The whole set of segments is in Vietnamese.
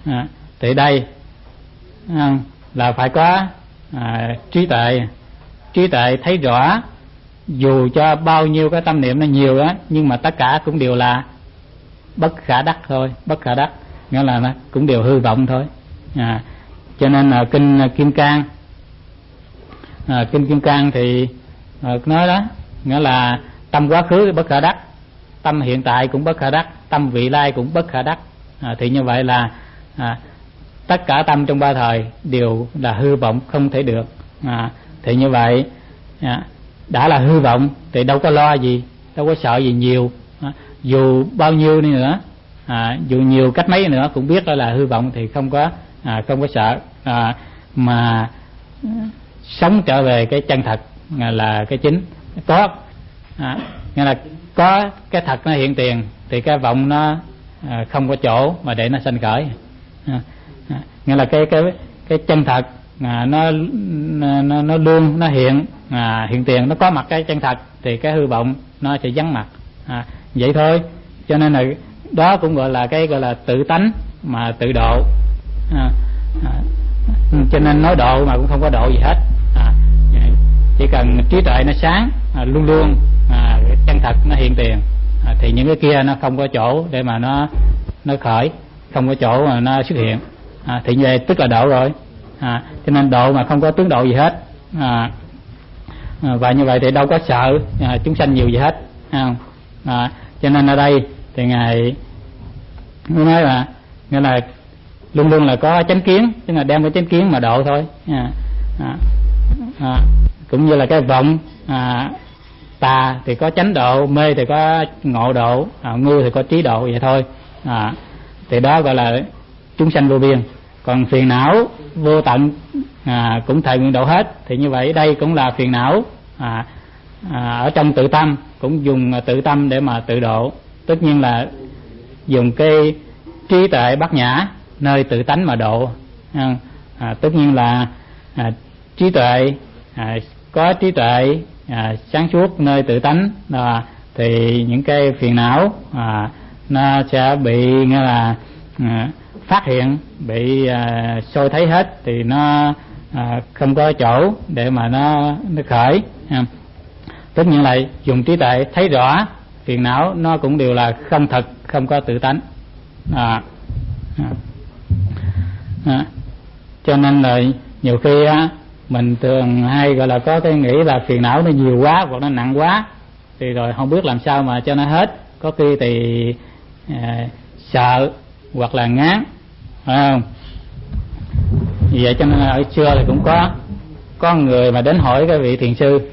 Thì đây là phải có trí tuệ thấy rõ, dù cho bao nhiêu cái tâm niệm nó nhiều đó, nhưng mà tất cả cũng đều là bất khả đắc thôi, bất khả đắc, nghĩa là nó cũng đều hư vọng thôi. Cho nên là kinh Kim Cang thì nói đó, nghĩa là tâm quá khứ bất khả đắc, tâm hiện tại cũng bất khả đắc, tâm vị lai cũng bất khả đắc. Thì như vậy là tất cả tâm trong ba thời đều là hư vọng, không thể được. Thì như vậy đã là hư vọng thì đâu có lo gì, đâu có sợ gì nhiều. Dù bao nhiêu đi nữa, dù nhiều cách mấy nữa cũng biết đó là hư vọng thì không có sợ, mà sống trở về cái chân thật là cái chính. Có nghĩa là có cái thật nó hiện tiền thì cái vọng nó không có chỗ mà để nó sanh khởi. Nghĩa là cái chân thật nó luôn nó hiện tiền, nó có mặt cái chân thật thì cái hư vọng nó sẽ vắng mặt. Vậy thôi. Cho nên là đó cũng gọi là tự tánh mà tự độ. Cho nên nói độ mà cũng không có độ gì hết. Chỉ cần trí tuệ nó sáng, luôn luôn chân thật nó hiện tiền, thì những cái kia nó không có chỗ để mà nó khởi, không có chỗ mà nó xuất hiện. Thì như vậy tức là độ rồi. Cho nên độ mà không có tướng độ gì hết. Và như vậy thì đâu có sợ chúng sanh nhiều gì hết. Cho nên ở đây thì ngài nói là nghĩa là luôn luôn là có chánh kiến, tức là đem cái chánh kiến mà độ thôi. Cũng như là cái vọng tà thì có chánh độ, mê thì có ngộ độ, ngu thì có trí độ, vậy thôi. Thì đó gọi là chúng sanh vô biên. Còn phiền não vô tận cũng thời nguyện độ hết. Thì như vậy đây cũng là phiền não ở trong tự tâm, cũng dùng tự tâm để mà tự độ. Tất nhiên là dùng cái trí tuệ bát nhã nơi tự tánh mà độ. Tất nhiên là trí tuệ có trí tuệ sáng suốt nơi tự tánh thì những cái phiền não nó sẽ bị nghĩa là phát hiện, bị soi thấy hết, thì nó không có chỗ để mà nó khởi. Tất nhiên là dùng trí tuệ thấy rõ phiền não nó cũng đều là không thật, không có tự tánh. Cho nên là nhiều khi mình thường hay gọi là có cái nghĩ là phiền não nó nhiều quá hoặc nó nặng quá, thì rồi không biết làm sao mà cho nó hết. Có khi thì sợ hoặc là ngán, phải không? Vì vậy cho nên ở xưa thì cũng có người mà đến hỏi cái vị thiền sư,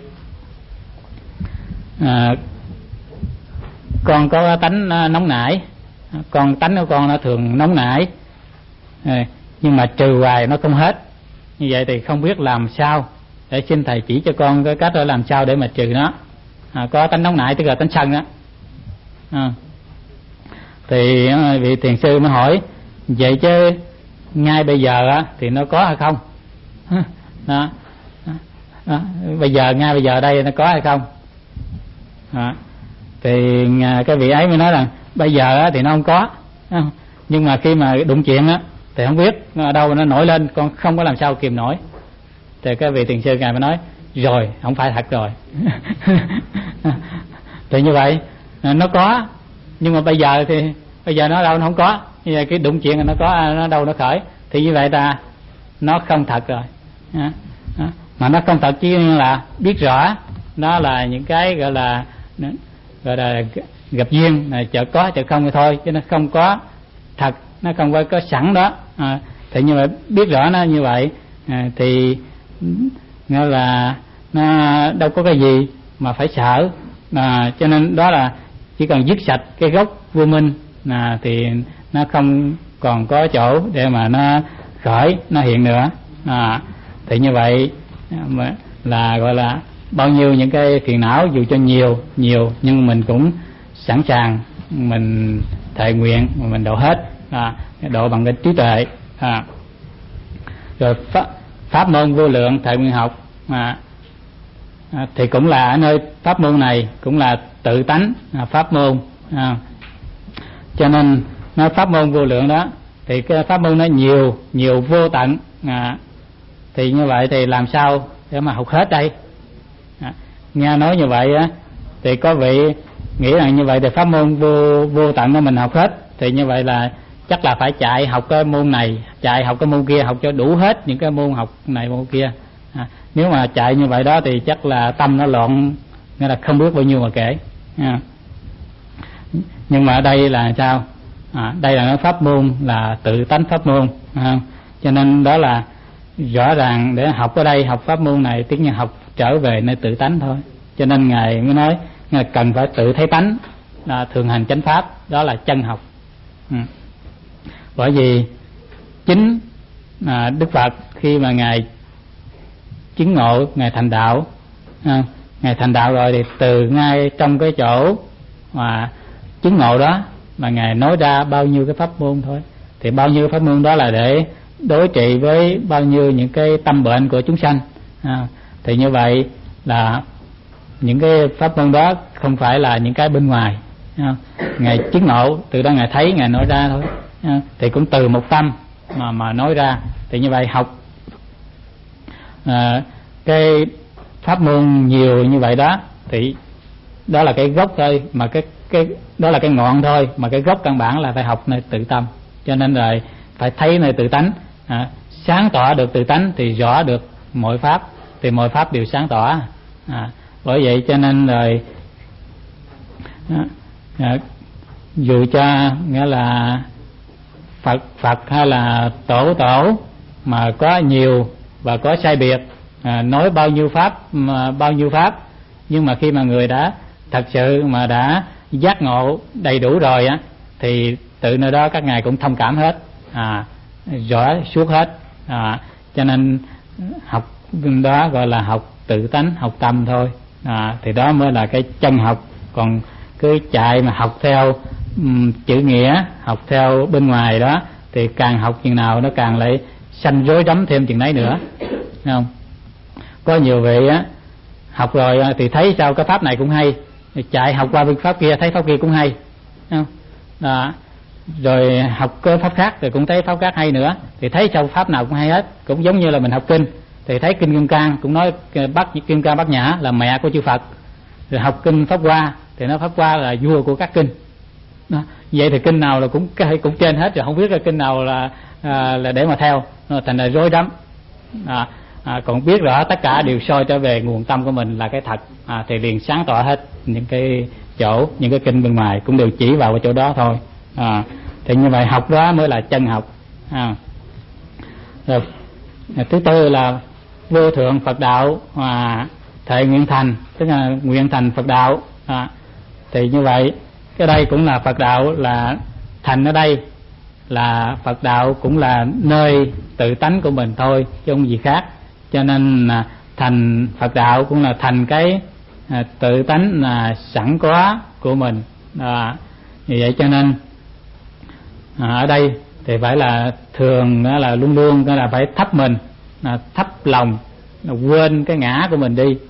con có tánh nóng nảy, tánh của con nó thường nóng nảy, nhưng mà trừ hoài nó không hết. Như vậy thì không biết làm sao, để xin thầy chỉ cho con cái cách để làm sao để mà trừ nó. Có tánh nóng nảy tức là tánh sân đó. Thì vị thiền sư mới hỏi vậy chứ ngay bây giờ thì nó có hay không? Bây giờ ngay bây giờ đây nó có hay không? Thì cái vị ấy mới nói rằng bây giờ thì nó không có, nhưng mà khi mà đụng chuyện thì không biết ở đâu nó nổi lên, con không có làm sao kìm nổi. Thì cái vị thiền sư ngài mới nói rồi, không phải thật rồi. Thì như vậy nó có, nhưng mà bây giờ nó đâu nó không có. Như vậy cái đụng chuyện là nó có, nó đâu nó khởi. Thì như vậy nó không thật rồi. Mà nó không thật chỉ là biết rõ nó là những cái gọi là gặp duyên, chợ có chợ không thì thôi, chứ nó không có thật, nó không có sẵn đó. Thì như vậy biết rõ nó như vậy thì nghĩa là nó đâu có cái gì mà phải sợ. Cho nên đó là chỉ cần dứt sạch cái gốc vô minh thì nó không còn có chỗ để mà nó khởi, nó hiện nữa. Thì như vậy là gọi là bao nhiêu những cái phiền não, dù cho nhiều nhưng mình cũng sẵn sàng, mình thệ nguyện mà mình độ hết, độ bằng cái trí tuệ. Rồi pháp môn vô lượng thệ nguyện học thì cũng là ở nơi pháp môn này cũng là tự tánh pháp môn. Cho nên nói pháp môn vô lượng đó thì cái pháp môn nó nhiều vô tận, thì như vậy thì làm sao để mà học hết đây? Nghe nói như vậy á, thì có vị nghĩ rằng như vậy thì pháp môn vô tận đó mình học hết, thì như vậy là chắc là phải chạy học cái môn này, chạy học cái môn kia, học cho đủ hết những cái môn học này môn kia. Nếu mà chạy như vậy đó thì chắc là tâm nó loạn, nghĩa là không biết bao nhiêu mà kể. Nhưng mà ở đây là sao? Đây là cái pháp môn là tự tánh pháp môn, cho nên đó là rõ ràng để học ở đây, học pháp môn này tức là học trở về nơi tự tánh thôi. Cho nên ngài mới nói ngài cần phải tự thấy tánh, là thường hành chánh pháp, đó là chân học. Bởi vì chính Đức Phật khi mà ngài chứng ngộ, ngài thành đạo, ngài thành đạo rồi thì từ ngay trong cái chỗ mà chứng ngộ đó mà ngài nói ra bao nhiêu cái pháp môn thôi. Thì bao nhiêu pháp môn đó là để đối trị với bao nhiêu những cái tâm bệnh của chúng sanh. Thì như vậy là những cái pháp môn đó không phải là những cái bên ngoài. Ngài chứng ngộ, từ đó ngài thấy, ngài nói ra thôi. Thì cũng từ một tâm mà nói ra. Thì như vậy học cái pháp môn nhiều như vậy đó, thì đó là cái gốc thôi, mà cái đó là cái ngọn thôi, mà cái gốc căn bản là phải học nơi tự tâm. Cho nên rồi phải thấy nơi tự tánh, sáng tỏ được tự tánh thì rõ được mọi pháp, thì mọi pháp đều sáng tỏ. Bởi vậy cho nên rồi dù cho nghĩa là Phật hay là tổ mà có nhiều và có sai biệt, nói bao nhiêu pháp, nhưng mà khi mà người đã thật sự mà đã giác ngộ đầy đủ rồi á, thì tự nơi đó các ngài cũng thông cảm hết, rõ suốt hết. Cho nên học đó gọi là học tự tánh, học tâm thôi. Thì đó mới là cái chân học. Còn cứ chạy mà học theo chữ nghĩa, học theo bên ngoài đó, thì càng học chừng nào nó càng lại sanh rối rắm thêm chừng nấy nữa, thấy không? Có nhiều vị á học rồi thì thấy sao cái pháp này cũng hay, chạy học qua pháp kia thấy pháp kia cũng hay, thấy không? Rồi học cái pháp khác thì cũng thấy pháp khác hay nữa, thì thấy sao pháp nào cũng hay hết. Cũng giống như là mình học kinh thì thấy kinh Kim Cang cũng nói Kim Cang Bát Nhã là mẹ của chư Phật, rồi học kinh Pháp Hoa thì nói Pháp Hoa là vua của các kinh. Vậy thì kinh nào là cũng trên hết rồi, không biết là kinh nào là để mà theo, thành ra rối rắm. Còn biết rõ tất cả đều soi trở về nguồn tâm của mình là cái thật, thì liền sáng tỏ hết. Những cái chỗ, những cái kinh bên ngoài cũng đều chỉ vào cái chỗ đó thôi. Thì như vậy học đó mới là chân học. Rồi thứ tư là vô thượng Phật đạo thệ nguyện thành, tức là nguyện thành Phật đạo. Thì như vậy cái đây cũng là Phật đạo, là thành ở đây là Phật đạo cũng là nơi tự tánh của mình thôi chứ không gì khác. Cho nên thành Phật đạo cũng là thành cái tự tánh là sẵn có của mình. Vì vậy cho nên ở đây thì phải là thường là luôn luôn là phải thấp mình, thấp lòng, quên cái ngã của mình đi,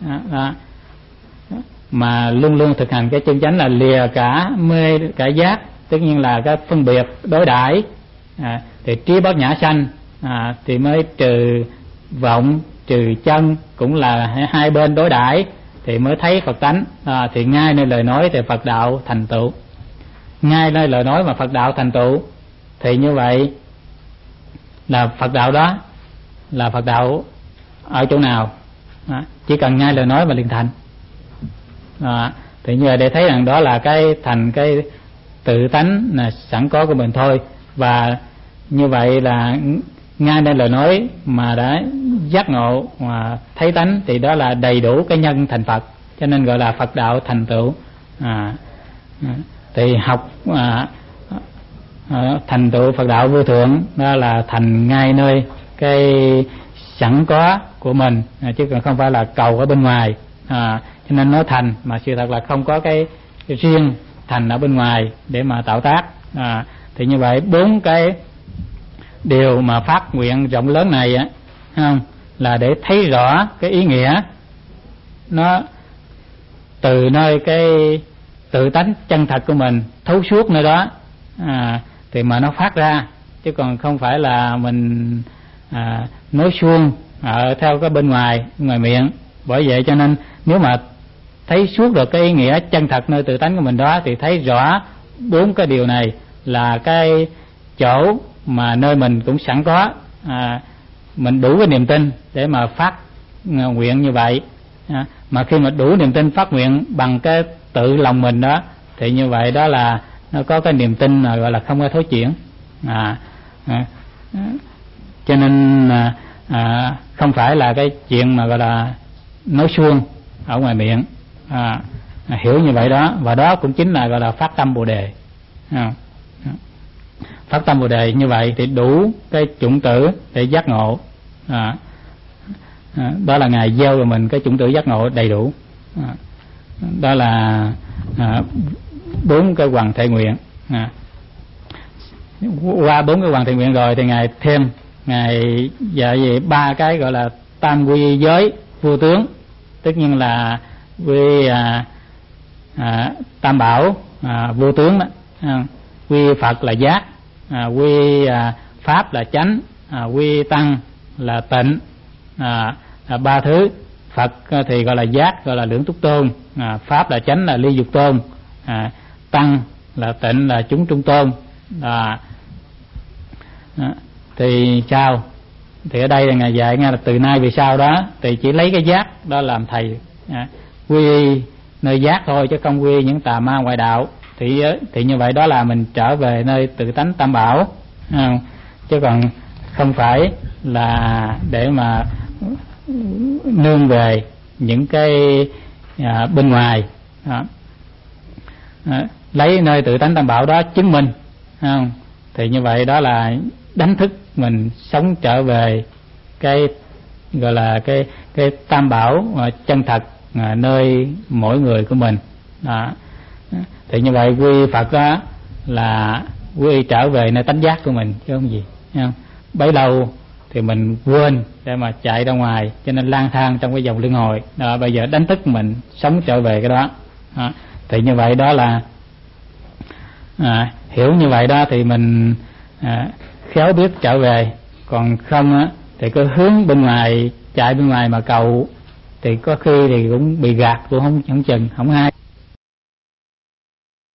mà luôn luôn thực hành cái chân chánh là lìa cả mê cả giác, tất nhiên là cái phân biệt đối đãi, thì trí bát nhã sanh, thì mới trừ vọng trừ chân, cũng là hai bên đối đãi thì mới thấy Phật tánh. Thì ngay nơi lời nói thì Phật đạo thành tựu, ngay nơi lời nói mà Phật đạo thành tựu, thì như vậy là Phật đạo đó là Phật đạo ở chỗ nào, chỉ cần ngay lời nói mà liền thành. Thì như vậy để thấy rằng đó là cái thành cái tự tánh là sẵn có của mình thôi. Và như vậy là ngay nơi lời nói mà đã giác ngộ mà thấy tánh thì đó là đầy đủ cái nhân thành Phật, cho nên gọi là Phật đạo thành tựu. Thì học thành tựu Phật đạo vô thượng đó là thành ngay nơi cái sẵn có của mình, chứ còn không phải là cầu ở bên ngoài. Cho nên nói thành mà sự thật là không có cái riêng thành ở bên ngoài để mà tạo tác. Thì như vậy bốn cái điều mà phát nguyện rộng lớn này không, là để thấy rõ cái ý nghĩa nó từ nơi cái tự tánh chân thật của mình thấu suốt nơi đó, thì mà nó phát ra, chứ còn không phải là mình nói suông theo cái bên ngoài miệng. Bởi vậy cho nên nếu mà thấy suốt được cái ý nghĩa chân thật nơi tự tánh của mình đó, thì thấy rõ 4 cái điều này là cái chỗ mà nơi mình cũng sẵn có, mình đủ cái niềm tin để mà phát nguyện như vậy. Mà khi mà đủ niềm tin phát nguyện bằng cái tự lòng mình đó, thì như vậy đó là nó có cái niềm tin mà gọi là không có thối chuyển. Cho nên không phải là cái chuyện mà gọi là nói suông ở ngoài miệng. Hiểu như vậy đó, và đó cũng chính là gọi là phát tâm Bồ Đề. Phát tâm Bồ Đề như vậy thì đủ cái chủng tử để giác ngộ. Đó là Ngài gieo vào mình cái chủng tử giác ngộ đầy đủ. Đó là 4 cái hoàn thệ nguyện. Qua 4 cái hoàn thệ nguyện rồi thì Ngài thêm, Ngài dạy về 3 cái gọi là tam quy giới vô tướng. Tất nhiên là quy tam bảo vô tướng đó. Quy Phật là giác, quy Pháp là chánh, quy Tăng là tịnh. 3 thứ. Phật thì gọi là giác, gọi là lưỡng túc tôn, Pháp là chánh là ly dục tôn, Tăng là tịnh là chúng trung tôn. Thì sao? Thì ở đây là Ngài dạy nghe là từ nay về sau đó thì chỉ lấy cái giác đó làm thầy, quy nơi giác thôi, chứ không quy những tà ma ngoại đạo. Thì như vậy đó là mình trở về nơi tự tánh tam bảo, chứ còn không phải là để mà nương về những cái bên ngoài. Lấy nơi tự tánh tam bảo đó chứng minh, thì như vậy đó là đánh thức mình sống trở về cái gọi là cái tam bảo chân thật nơi mỗi người của mình. Thì như vậy quy Phật đó là quy trở về nơi tánh giác của mình chứ không gì. Bấy lâu thì mình quên để mà chạy ra ngoài, cho nên lang thang trong cái vòng luân hồi. Bây giờ đánh thức mình sống trở về cái đó. Thì như vậy đó là hiểu như vậy đó thì mình khéo biết trở về. Còn không á thì cứ hướng bên ngoài, chạy bên ngoài mà cầu thì có khi thì cũng bị gạt, cũng không chừng, không hay.